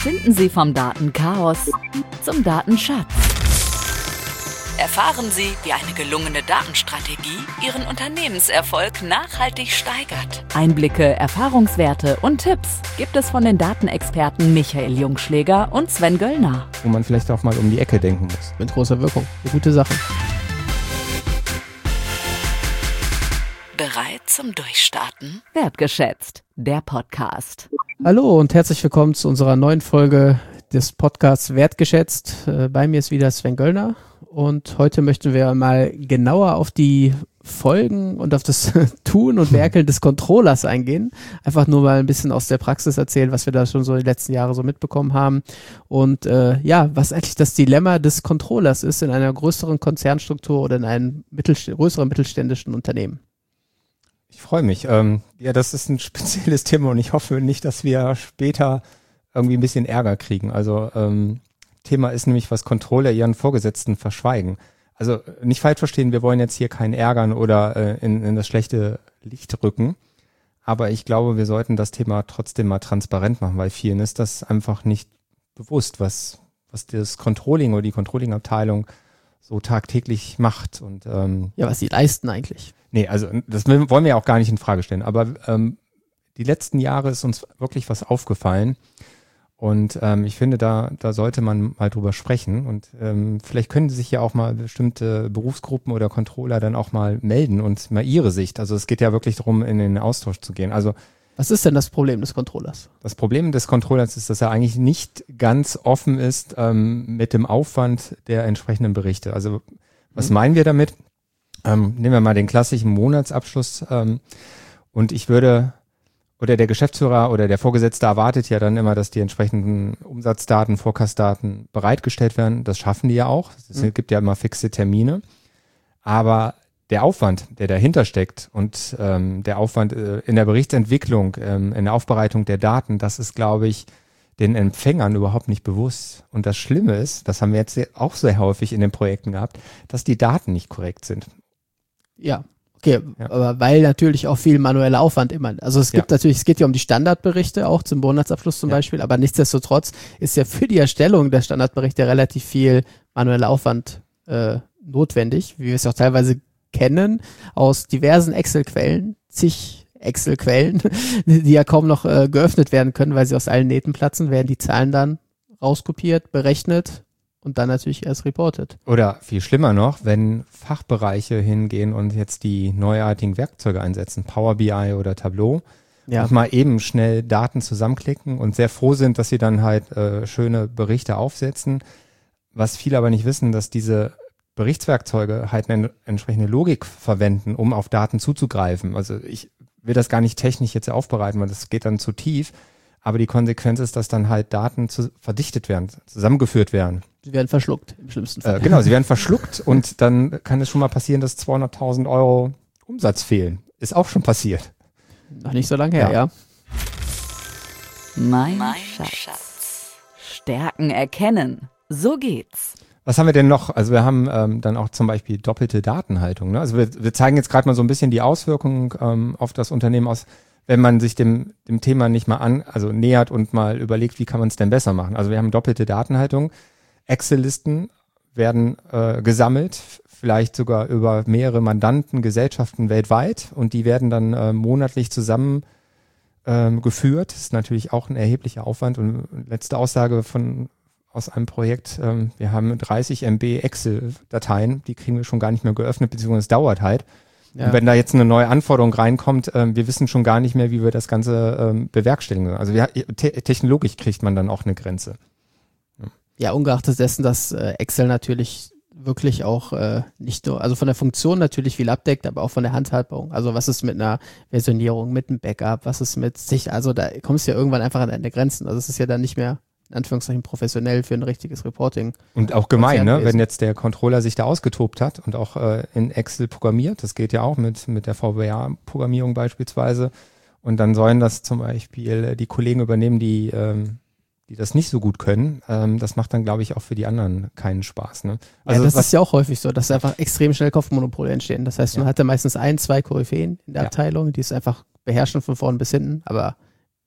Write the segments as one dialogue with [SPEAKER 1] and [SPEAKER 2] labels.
[SPEAKER 1] Finden Sie vom Datenchaos zum Datenschatz. Erfahren Sie, wie eine gelungene Datenstrategie Ihren Unternehmenserfolg nachhaltig steigert. Einblicke, Erfahrungswerte und Tipps gibt es von den Datenexperten Michael Jungschläger und Sven Göllner.
[SPEAKER 2] Wo man vielleicht auch mal um die Ecke denken muss.
[SPEAKER 3] Mit großer Wirkung. Eine gute Sache.
[SPEAKER 1] Bereit zum Durchstarten? Wertgeschätzt, der Podcast.
[SPEAKER 3] Hallo und herzlich willkommen zu unserer neuen Folge des Podcasts Wertgeschätzt. Bei mir ist wieder Sven Göllner und heute möchten wir mal genauer auf die Folgen und auf das Tun und Werkeln des Controllers eingehen. Einfach nur mal ein bisschen aus der Praxis erzählen, was wir da schon so die letzten Jahre so mitbekommen haben und was eigentlich das Dilemma des Controllers ist in einer größeren Konzernstruktur oder in einem größeren mittelständischen Unternehmen.
[SPEAKER 2] Ich freue mich. Ja, das ist ein spezielles Thema und ich hoffe nicht, dass wir später irgendwie ein bisschen Ärger kriegen. Also Thema ist nämlich, was Controller ihren Vorgesetzten verschweigen. Also nicht falsch verstehen, wir wollen jetzt hier keinen ärgern oder in das schlechte Licht rücken. Aber ich glaube, wir sollten das Thema trotzdem mal transparent machen, weil vielen ist das einfach nicht bewusst, was das Controlling oder die Controlling-Abteilung so tagtäglich macht. Und
[SPEAKER 3] was sie leisten eigentlich.
[SPEAKER 2] Nee, also das wollen wir ja auch gar nicht in Frage stellen. Aber die letzten Jahre ist uns wirklich was aufgefallen. Und ich finde, da sollte man mal drüber sprechen. Und vielleicht können sich ja auch mal bestimmte Berufsgruppen oder Controller dann auch mal melden und mal ihre Sicht. Also es geht ja wirklich darum, in den Austausch zu gehen. Also
[SPEAKER 3] was ist denn das Problem des Controllers?
[SPEAKER 2] Das Problem des Controllers ist, dass er eigentlich nicht ganz offen ist mit dem Aufwand der entsprechenden Berichte. Also was meinen wir damit? Nehmen wir mal den klassischen Monatsabschluss und ich würde, oder der Geschäftsführer oder der Vorgesetzte erwartet ja dann immer, dass die entsprechenden Umsatzdaten, Forecast-Daten bereitgestellt werden. Das schaffen die ja auch. Es gibt ja immer fixe Termine. Aber der Aufwand, der dahinter steckt und der Aufwand in der Berichtsentwicklung, in der Aufbereitung der Daten, das ist, glaube ich, den Empfängern überhaupt nicht bewusst. Und das Schlimme ist, das haben wir jetzt auch sehr häufig in den Projekten gehabt, dass die Daten nicht korrekt sind.
[SPEAKER 3] Ja, okay, ja. Aber weil natürlich auch viel manueller Aufwand immer, also es geht ja um die Standardberichte auch zum Monatsabschluss zum Beispiel, aber nichtsdestotrotz ist ja für die Erstellung der Standardberichte relativ viel manueller Aufwand notwendig, wie wir es auch teilweise kennen aus diversen Excel-Quellen, zig Excel-Quellen, die ja kaum noch geöffnet werden können, weil sie aus allen Nähten platzen, werden die Zahlen dann rauskopiert, berechnet und dann natürlich erst reportet.
[SPEAKER 2] Oder viel schlimmer noch, wenn Fachbereiche hingehen und jetzt die neuartigen Werkzeuge einsetzen, Power BI oder Tableau, und mal eben schnell Daten zusammenklicken und sehr froh sind, dass sie dann halt schöne Berichte aufsetzen. Was viele aber nicht wissen, dass diese Berichtswerkzeuge halt eine entsprechende Logik verwenden, um auf Daten zuzugreifen. Also ich will das gar nicht technisch jetzt aufbereiten, weil das geht dann zu tief. Aber die Konsequenz ist, dass dann halt Daten verdichtet werden, zusammengeführt werden.
[SPEAKER 3] Sie werden verschluckt im schlimmsten Fall.
[SPEAKER 2] Genau, sie werden verschluckt und dann kann es schon mal passieren, dass 200.000 Euro Umsatz fehlen. Ist auch schon passiert.
[SPEAKER 3] Noch nicht so lange her, ja.
[SPEAKER 1] Mein Schatz. Stärken erkennen. So geht's.
[SPEAKER 2] Was haben wir denn noch? Also wir haben dann auch zum Beispiel doppelte Datenhaltung. Ne? Also wir zeigen jetzt gerade mal so ein bisschen die Auswirkungen auf das Unternehmen aus, wenn man sich dem Thema nicht mal nähert und mal überlegt, wie kann man es denn besser machen. Also wir haben doppelte Datenhaltung. Excel-Listen werden gesammelt, vielleicht sogar über mehrere Mandanten, Gesellschaften weltweit und die werden dann monatlich zusammen geführt. Das ist natürlich auch ein erheblicher Aufwand. Und letzte Aussage aus einem Projekt, wir haben 30 MB Excel-Dateien, die kriegen wir schon gar nicht mehr geöffnet, beziehungsweise es dauert halt. Ja. Und wenn da jetzt eine neue Anforderung reinkommt, wir wissen schon gar nicht mehr, wie wir das Ganze bewerkstelligen. Also technologisch kriegt man dann auch eine Grenze.
[SPEAKER 3] Ja, ungeachtet dessen, dass Excel natürlich wirklich auch nicht nur, also von der Funktion natürlich viel abdeckt, aber auch von der Handhabung. Also was ist mit einer Versionierung, mit einem Backup, was ist mit sich, also da kommst du ja irgendwann einfach an deine Grenzen. Also es ist ja dann nicht mehr in Anführungszeichen professionell für ein richtiges Reporting.
[SPEAKER 2] Und auch gemein, ne? Wenn jetzt der Controller sich da ausgetobt hat und auch in Excel programmiert, das geht ja auch mit der VBA-Programmierung beispielsweise, und dann sollen das zum Beispiel die Kollegen übernehmen, die das nicht so gut können, das macht dann, glaube ich, auch für die anderen keinen Spaß. Ne?
[SPEAKER 3] Also ja, das ist ja auch häufig so, dass einfach extrem schnell Kopfmonopole entstehen. Das heißt, man hat ja meistens 1, 2 Koryphäen in der Abteilung, die es einfach beherrschen von vorn bis hinten, aber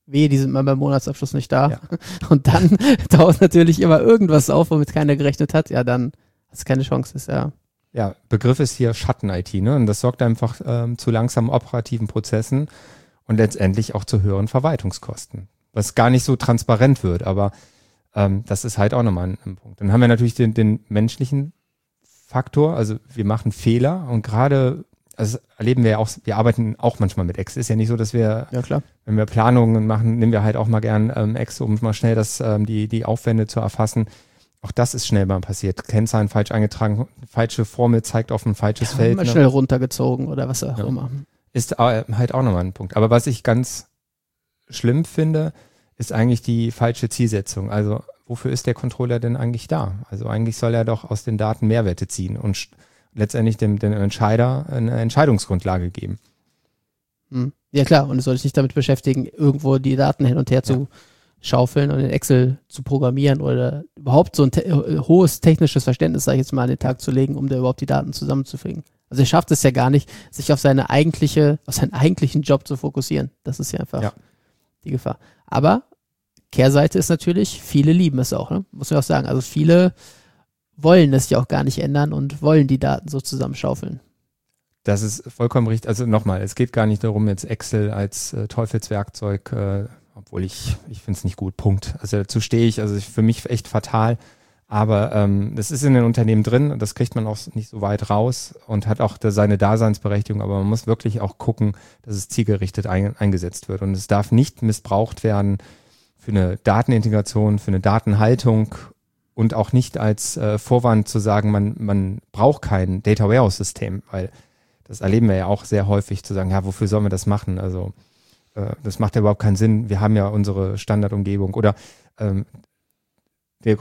[SPEAKER 3] die sind mal beim Monatsabschluss nicht da. Ja. Und dann taucht natürlich immer irgendwas auf, womit keiner gerechnet hat. Ja, dann hast du keine Chance. Ist
[SPEAKER 2] ja, Begriff ist hier Schatten-IT, ne? Und das sorgt einfach zu langsamen operativen Prozessen und letztendlich auch zu höheren Verwaltungskosten. Was gar nicht so transparent wird, aber das ist halt auch nochmal ein Punkt. Dann haben wir natürlich den menschlichen Faktor, also wir machen Fehler und gerade, also erleben wir ja auch, wir arbeiten auch manchmal mit Excel. Ist ja nicht so, dass wir, wenn wir Planungen machen, nehmen wir halt auch mal gern Excel, um mal schnell die Aufwände zu erfassen. Auch das ist schnell mal passiert. Kennzahlen falsch eingetragen, falsche Formel zeigt auf ein falsches Feld.
[SPEAKER 3] Mal schnell runtergezogen oder was auch immer.
[SPEAKER 2] Ist halt auch nochmal ein Punkt. Aber was ich ganz schlimm finde, ist eigentlich die falsche Zielsetzung. Also wofür ist der Controller denn eigentlich da? Also eigentlich soll er doch aus den Daten Mehrwerte ziehen und letztendlich dem Entscheider eine Entscheidungsgrundlage geben.
[SPEAKER 3] Ja klar, und du solltest dich damit beschäftigen, irgendwo die Daten hin und her zu schaufeln und in Excel zu programmieren oder überhaupt so ein hohes technisches Verständnis, sage ich jetzt mal, an den Tag zu legen, um da überhaupt die Daten zusammenzufügen. Also er schafft es ja gar nicht, sich auf seinen eigentlichen Job zu fokussieren. Das ist ja einfach die Gefahr. Aber Kehrseite ist natürlich, viele lieben es auch, ne? Muss man auch sagen. Also viele wollen es ja auch gar nicht ändern und wollen die Daten so zusammenschaufeln.
[SPEAKER 2] Das ist vollkommen richtig. Also nochmal, es geht gar nicht darum, jetzt Excel als Teufelswerkzeug, obwohl ich finde es nicht gut, Punkt. Also dazu stehe ich, also für mich echt fatal. Aber das ist in den Unternehmen drin und das kriegt man auch nicht so weit raus und hat auch seine Daseinsberechtigung. Aber man muss wirklich auch gucken, dass es zielgerichtet eingesetzt wird. Und es darf nicht missbraucht werden für eine Datenintegration, für eine Datenhaltung und auch nicht als Vorwand zu sagen, man braucht kein Data Warehouse System, weil das erleben wir ja auch sehr häufig, zu sagen, ja, wofür sollen wir das machen? Also das macht ja überhaupt keinen Sinn. Wir haben ja unsere Standardumgebung oder der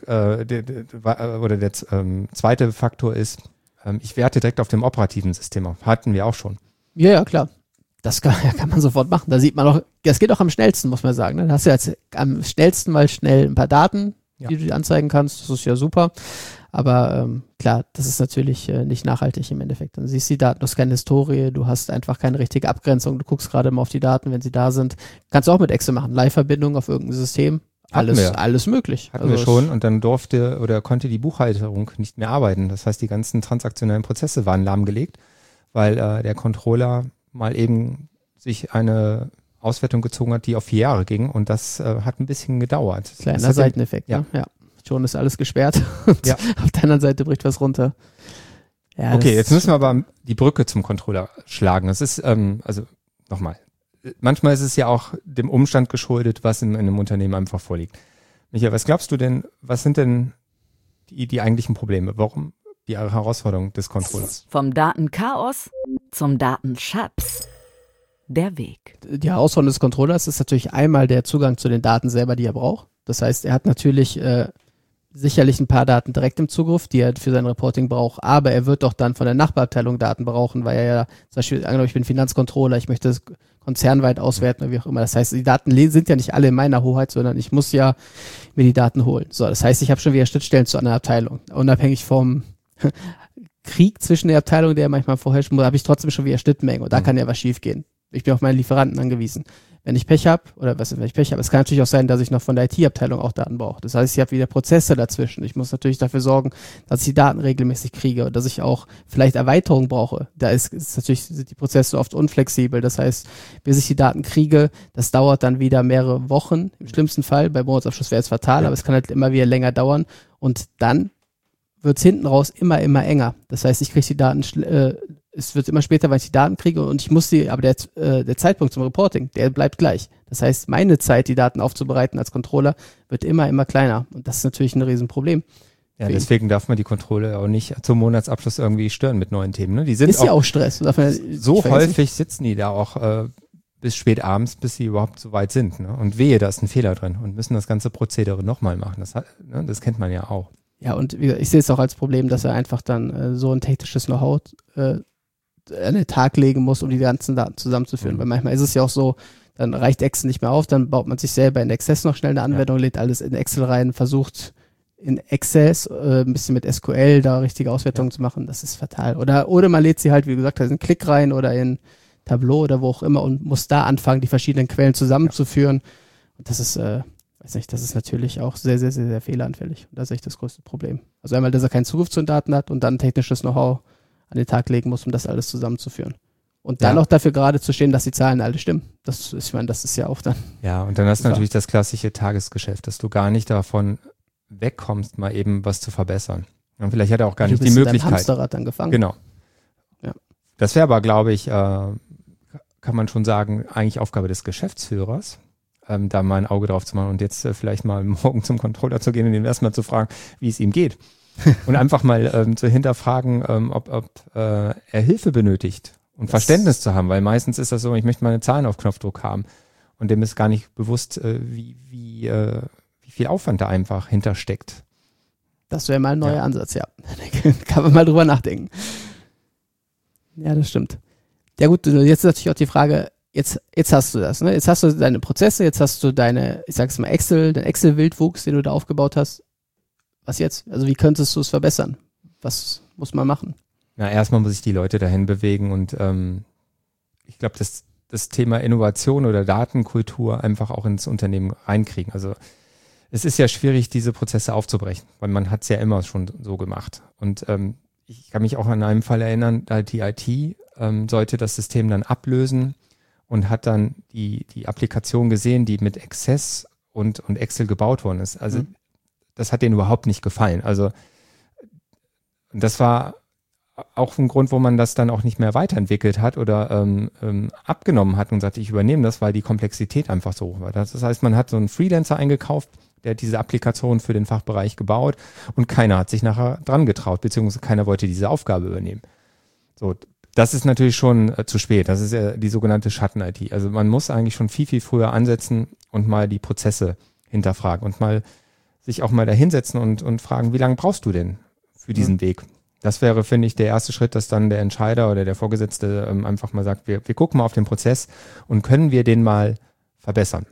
[SPEAKER 2] zweite Faktor ist, ich werte direkt auf dem operativen System auf. Hatten wir auch schon.
[SPEAKER 3] Ja, klar. Das kann man sofort machen. Da sieht man auch, das geht auch am schnellsten, muss man sagen. Ne? Da hast du jetzt am schnellsten mal schnell ein paar Daten, die du dir anzeigen kannst. Das ist ja super. Aber klar, das ist natürlich nicht nachhaltig im Endeffekt. Dann siehst du die Daten, du hast keine Historie, du hast einfach keine richtige Abgrenzung. Du guckst gerade mal auf die Daten, wenn sie da sind. Kannst du auch mit Excel machen. Live-Verbindung auf irgendein System. Alles möglich.
[SPEAKER 2] Hatten wir schon und dann konnte die Buchhaltung nicht mehr arbeiten. Das heißt, die ganzen transaktionellen Prozesse waren lahmgelegt, weil der Controller mal eben sich eine Auswertung gezogen hat, die auf 4 Jahre ging und das hat ein bisschen gedauert.
[SPEAKER 3] Kleiner Seiteneffekt, ne? Ja. Schon ist alles gesperrt und auf der anderen Seite bricht was runter. Ja,
[SPEAKER 2] okay, jetzt müssen wir aber die Brücke zum Controller schlagen. Das ist, also nochmal, manchmal ist es ja auch dem Umstand geschuldet, was in einem Unternehmen einfach vorliegt. Michael, was glaubst du denn, was sind denn die eigentlichen Probleme? Warum die Herausforderung des Controllers?
[SPEAKER 1] Vom Datenchaos zum Datenschatz. Der Weg.
[SPEAKER 3] Die Herausforderung des Controllers ist natürlich einmal der Zugang zu den Daten selber, die er braucht. Das heißt, er hat natürlich sicherlich ein paar Daten direkt im Zugriff, die er für sein Reporting braucht, aber er wird doch dann von der Nachbarabteilung Daten brauchen, weil er ja zum Beispiel, angenommen, ich bin Finanzcontroller, ich möchte das konzernweit auswerten oder wie auch immer. Das heißt, die Daten sind ja nicht alle in meiner Hoheit, sondern ich muss ja mir die Daten holen. So, das heißt, ich habe schon wieder Schnittstellen zu einer Abteilung. Unabhängig vom Krieg zwischen der Abteilung, der manchmal vorherrscht, habe ich trotzdem schon wieder Schnittmengen und da kann ja was schief gehen. Ich bin auf meine Lieferanten angewiesen. Wenn ich Pech habe, es kann natürlich auch sein, dass ich noch von der IT-Abteilung auch Daten brauche. Das heißt, ich habe wieder Prozesse dazwischen. Ich muss natürlich dafür sorgen, dass ich die Daten regelmäßig kriege und dass ich auch vielleicht Erweiterungen brauche. Da sind die Prozesse oft unflexibel. Das heißt, bis ich die Daten kriege, das dauert dann wieder mehrere Wochen. Im schlimmsten Fall, bei Monatsabschluss wäre es fatal, aber es kann halt immer wieder länger dauern. Und dann wird es hinten raus immer enger. Das heißt, ich kriege die Daten es wird immer später, weil ich die Daten kriege und ich muss aber der Zeitpunkt zum Reporting, der bleibt gleich. Das heißt, meine Zeit, die Daten aufzubereiten als Controller, wird immer kleiner und das ist natürlich ein Riesenproblem.
[SPEAKER 2] Ja, deswegen darf man die Controller auch nicht zum Monatsabschluss irgendwie stören mit neuen Themen. Ne? Die sind
[SPEAKER 3] ist ja auch Stress.
[SPEAKER 2] So häufig sitzen die da auch bis spät abends, bis sie überhaupt so weit sind. Ne? Und wehe, da ist ein Fehler drin und müssen das ganze Prozedere nochmal machen. Das kennt man ja auch.
[SPEAKER 3] Ja, und ich sehe es auch als Problem, dass er einfach dann so ein technisches Know-how an den Tag legen muss, um die ganzen Daten zusammenzuführen. Weil manchmal ist es ja auch so, dann reicht Excel nicht mehr auf, dann baut man sich selber in Access noch schnell eine Anwendung, lädt alles in Excel rein, versucht in Access ein bisschen mit SQL da richtige Auswertungen zu machen. Das ist fatal. Oder man lädt sie halt, wie gesagt, in einen Klick rein oder in Tableau oder wo auch immer und muss da anfangen, die verschiedenen Quellen zusammenzuführen. Und das ist, das ist natürlich auch sehr, sehr, sehr, sehr fehleranfällig. Und das ist echt das größte Problem. Also einmal, dass er keinen Zugriff zu den Daten hat und dann technisches Know-how an den Tag legen muss, um das alles zusammenzuführen. Und dann auch dafür gerade zu stehen, dass die Zahlen alle stimmen. Das ist ja auch dann.
[SPEAKER 2] Ja, und dann hast du natürlich das klassische Tagesgeschäft, dass du gar nicht davon wegkommst, mal eben was zu verbessern. Und vielleicht hat er auch gar nicht die Möglichkeit.
[SPEAKER 3] Du Hamsterrad dann gefangen.
[SPEAKER 2] Genau.
[SPEAKER 3] Ja.
[SPEAKER 2] Das wäre aber, glaube ich, kann man schon sagen, eigentlich Aufgabe des Geschäftsführers, da mal ein Auge drauf zu machen und jetzt vielleicht mal morgen zum Controller zu gehen und ihn erstmal zu fragen, wie es ihm geht. Und einfach mal zu hinterfragen, ob er Hilfe benötigt. Und Verständnis zu haben, weil meistens ist das so, ich möchte meine Zahlen auf Knopfdruck haben und dem ist gar nicht bewusst, wie viel Aufwand da einfach hintersteckt.
[SPEAKER 3] Das wäre mal ein neuer Ansatz, ja. Da kann man mal drüber nachdenken. Ja, das stimmt. Ja gut, jetzt ist natürlich auch die Frage, jetzt hast du das, ne? Jetzt hast du deine Prozesse, jetzt hast du deine, ich sag's mal den Excel-Wildwuchs, den du da aufgebaut hast. Was jetzt? Also wie könntest du es verbessern? Was muss man machen?
[SPEAKER 2] Na, erstmal muss ich die Leute dahin bewegen und ich glaube, das Thema Innovation oder Datenkultur einfach auch ins Unternehmen reinkriegen. Also es ist ja schwierig, diese Prozesse aufzubrechen, weil man hat es ja immer schon so gemacht. Und ich kann mich auch an einen Fall erinnern, da die IT sollte das System dann ablösen und hat dann die Applikation gesehen, die mit Access und Excel gebaut worden ist. Also das hat denen überhaupt nicht gefallen. Also das war auch ein Grund, wo man das dann auch nicht mehr weiterentwickelt hat oder abgenommen hat und sagte, ich übernehme das, weil die Komplexität einfach so hoch war. Das heißt, man hat so einen Freelancer eingekauft, der hat diese Applikation für den Fachbereich gebaut und keiner hat sich nachher dran getraut, beziehungsweise keiner wollte diese Aufgabe übernehmen. So, das ist natürlich schon zu spät. Das ist ja die sogenannte Schatten-IT. Also man muss eigentlich schon viel, viel früher ansetzen und mal die Prozesse hinterfragen und mal sich auch mal da hinsetzen und fragen, wie lange brauchst du denn für diesen Weg? Das wäre, finde ich, der erste Schritt, dass dann der Entscheider oder der Vorgesetzte einfach mal sagt, wir gucken mal auf den Prozess und können wir den mal verbessern?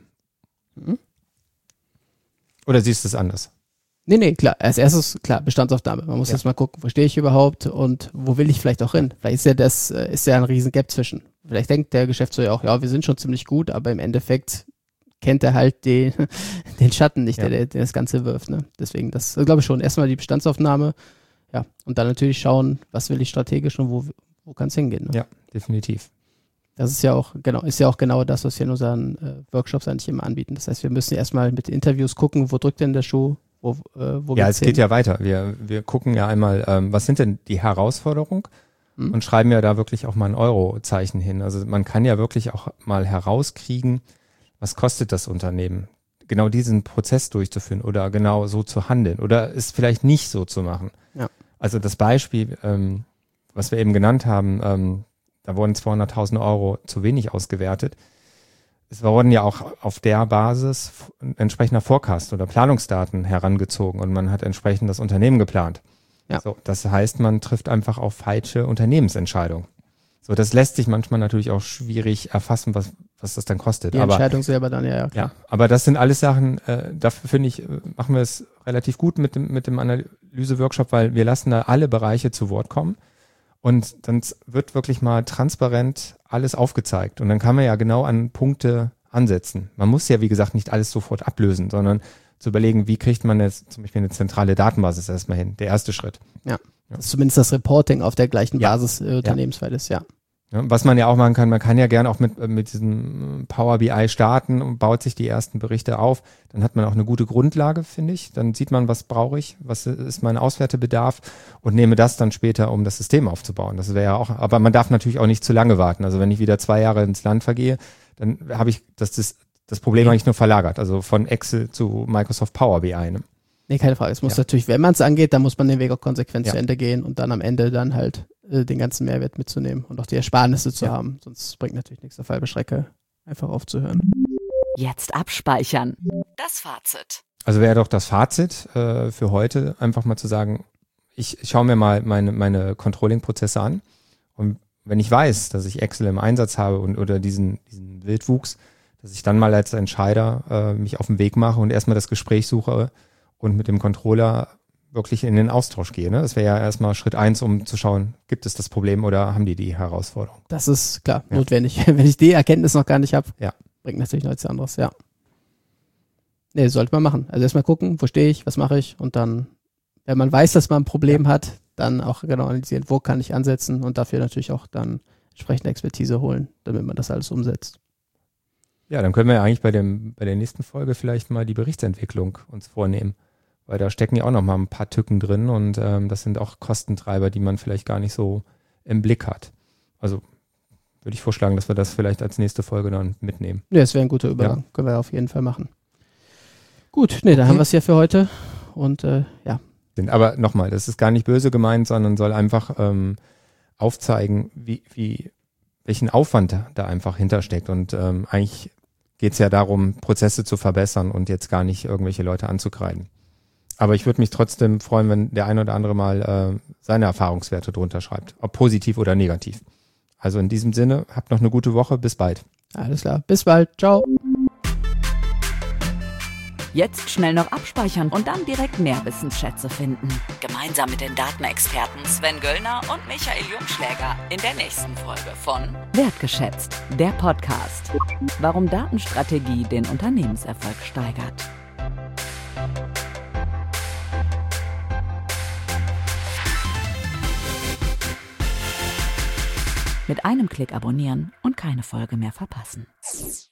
[SPEAKER 2] Oder siehst du es anders?
[SPEAKER 3] Nee, klar. Als erstes, klar, Bestandsaufnahme. Man muss jetzt mal gucken, wo stehe ich überhaupt und wo will ich vielleicht auch hin? Vielleicht ist ja ein riesen Gap zwischen. Vielleicht denkt der Geschäftsführer auch, ja, wir sind schon ziemlich gut, aber im Endeffekt kennt er halt den Schatten nicht, der das Ganze wirft. Ne? Deswegen, das glaube ich schon. Erstmal die Bestandsaufnahme. Ja, und dann natürlich schauen, was will ich strategisch und wo kann es hingehen. Ne?
[SPEAKER 2] Ja, definitiv.
[SPEAKER 3] Das ist ja auch genau das, was wir in unseren Workshops eigentlich immer anbieten. Das heißt, wir müssen erstmal mit Interviews gucken, wo drückt denn der Schuh, wo
[SPEAKER 2] ja, es geht ja weiter. Wir gucken ja einmal, was sind denn die Herausforderungen und schreiben ja da wirklich auch mal ein Eurozeichen hin. Also man kann ja wirklich auch mal herauskriegen, was kostet das Unternehmen, genau diesen Prozess durchzuführen oder genau so zu handeln oder es vielleicht nicht so zu machen.
[SPEAKER 3] Ja.
[SPEAKER 2] Also das Beispiel, was wir eben genannt haben, da wurden 200.000 Euro zu wenig ausgewertet. Es wurden ja auch auf der Basis entsprechender Forecast oder Planungsdaten herangezogen und man hat entsprechend das Unternehmen geplant.
[SPEAKER 3] Ja.
[SPEAKER 2] So, das heißt, man trifft einfach auf falsche Unternehmensentscheidungen. So, das lässt sich manchmal natürlich auch schwierig erfassen, was das dann kostet.
[SPEAKER 3] Die Entscheidung selber dann, ja, klar.
[SPEAKER 2] Ja, aber das sind alles Sachen, dafür finde ich, machen wir es relativ gut mit dem Analyse-Workshop, weil wir lassen da alle Bereiche zu Wort kommen und dann wird wirklich mal transparent alles aufgezeigt und dann kann man ja genau an Punkte ansetzen. Man muss ja, wie gesagt, nicht alles sofort ablösen, sondern zu überlegen, wie kriegt man jetzt zum Beispiel eine zentrale Datenbasis erstmal hin. Der erste Schritt.
[SPEAKER 3] Ja. Das ist zumindest das Reporting auf der gleichen Basis unternehmensweit ist, ja.
[SPEAKER 2] Ja, was man ja auch machen kann, man kann ja gerne auch mit diesem Power BI starten und baut sich die ersten Berichte auf. Dann hat man auch eine gute Grundlage, finde ich. Dann sieht man, was brauche ich, was ist mein Auswertebedarf und nehme das dann später, um das System aufzubauen. Das wäre ja auch, aber man darf natürlich auch nicht zu lange warten. Also wenn ich wieder 2 Jahre ins Land vergehe, dann habe ich das Problem eigentlich nur verlagert. Also von Excel zu Microsoft Power BI. Ne?
[SPEAKER 3] Nee, keine Frage. Es muss natürlich, wenn man es angeht, dann muss man den Weg auch konsequent zu Ende gehen und dann am Ende dann halt den ganzen Mehrwert mitzunehmen und auch die Ersparnisse zu haben. Sonst bringt natürlich nichts, auf halbe Strecke einfach aufzuhören.
[SPEAKER 1] Jetzt abspeichern. Das Fazit.
[SPEAKER 2] Also wäre doch das Fazit für heute, einfach mal zu sagen, ich schaue mir mal meine Controlling-Prozesse an und wenn ich weiß, dass ich Excel im Einsatz habe oder diesen Wildwuchs, dass ich dann mal als Entscheider mich auf den Weg mache und erstmal das Gespräch suche und mit dem Controller wirklich in den Austausch gehe. Ne? Das wäre ja erstmal Schritt 1, um zu schauen, gibt es das Problem oder haben die Herausforderung?
[SPEAKER 3] Das ist klar notwendig. Wenn ich die Erkenntnis noch gar nicht habe,
[SPEAKER 2] ja,
[SPEAKER 3] bringt natürlich noch nichts anderes, ja. Nee, sollte man machen. Also erstmal gucken, wo stehe ich, was mache ich und dann, wenn man weiß, dass man ein Problem hat, dann auch genau analysieren, wo kann ich ansetzen und dafür natürlich auch dann entsprechende Expertise holen, damit man das alles umsetzt.
[SPEAKER 2] Ja, dann können wir ja eigentlich bei der nächsten Folge vielleicht mal die Berichtsentwicklung uns vornehmen, weil da stecken ja auch noch mal ein paar Tücken drin und das sind auch Kostentreiber, die man vielleicht gar nicht so im Blick hat. Also würde ich vorschlagen, dass wir das vielleicht als nächste Folge dann mitnehmen.
[SPEAKER 3] Ja, das wäre ein guter Übergang. Ja. Können wir auf jeden Fall machen. Gut, dann haben wir es ja für heute und ja.
[SPEAKER 2] Aber nochmal, das ist gar nicht böse gemeint, sondern soll einfach aufzeigen, welchen Aufwand da einfach hintersteckt. Und eigentlich geht es ja darum, Prozesse zu verbessern und jetzt gar nicht irgendwelche Leute anzukreiden. Aber ich würde mich trotzdem freuen, wenn der ein oder andere mal seine Erfahrungswerte drunter schreibt, ob positiv oder negativ. Also in diesem Sinne, habt noch eine gute Woche, bis bald.
[SPEAKER 3] Alles klar, bis bald, ciao.
[SPEAKER 1] Jetzt schnell noch abspeichern und dann direkt mehr Wissensschätze finden. Gemeinsam mit den Datenexperten Sven Göllner und Michael Jungschläger in der nächsten Folge von Wertgeschätzt, der Podcast. Warum Datenstrategie den Unternehmenserfolg steigert. Mit einem Klick abonnieren und keine Folge mehr verpassen.